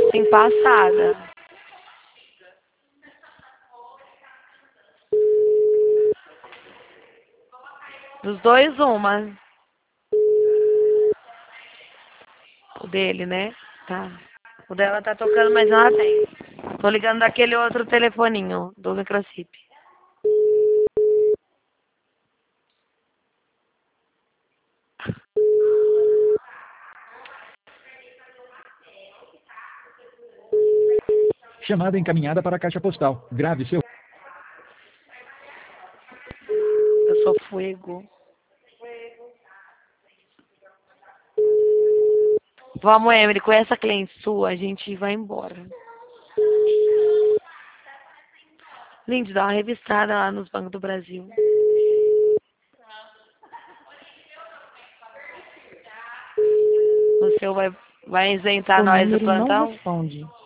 Tem passada. Dos dois, uma. O dele, né? Tá. O dela tá tocando, mas não atende. Tô ligando daquele outro telefoninho do microchip. Chamada encaminhada para a caixa postal. Grave seu. Eu sou fuego. Vamos, Emily, com essa cliente sua, a gente vai embora. Lindy, dá uma revistada lá nos bancos do Brasil. O seu vai isentar O nós do número não plantão? responde.